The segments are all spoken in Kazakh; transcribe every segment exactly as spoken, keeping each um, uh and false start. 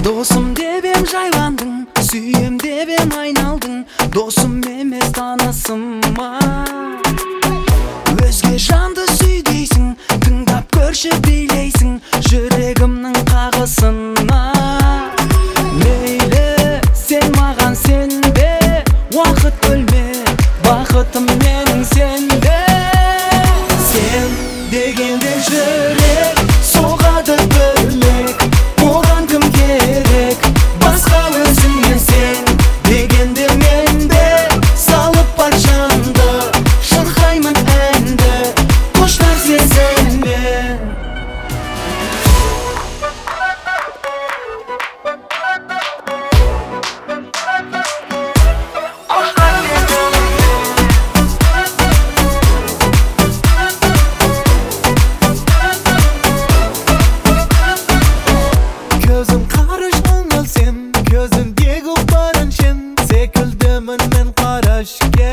Досым деп ем жайландың, сүйем деп ем айналдың. Досым емес танысыма. Өзге жанды сүй дейсің, тыңдап көрші билейсің жүрегімнің қағысына. Мейлі сен маған сенбе, уақыт бөлме, бақытым менің сенде. Сен дегенде жүрек соғады бөлек, оған кім керек, басқа өзіңе. Сен дегенде менде салып бар жанды, шырқаймын әнді, құштар сезіммен. Көзім қарыш ұңылсен, көзіндегі барыншен, секілдімін мен қарашке.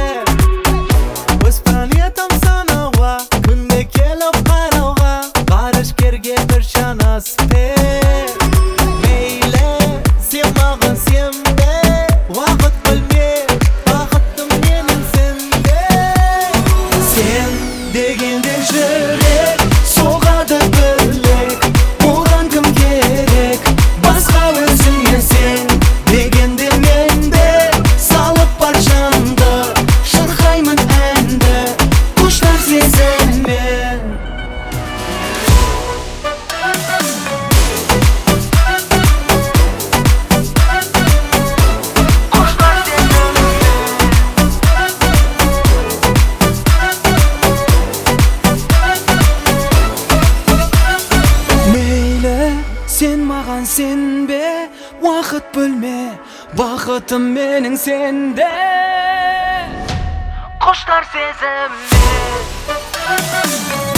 Өз планетам санауға, күнде келіп қарауға, ғарышкерге бір шанаспен. Мейлі сен маған сенбе, уақыт бөлме, бақытым менің сенде. Сен дегенде жүрек соғады бөлек, оған кім керек, басқа өзіңе. Сен дегенде менде салып бар жанды, шырқаймын әнді, құштар сезіммен. Мейлі сен маған сенбе, уақыт бөлме, бақытым менің сенде, құштар сезіммен.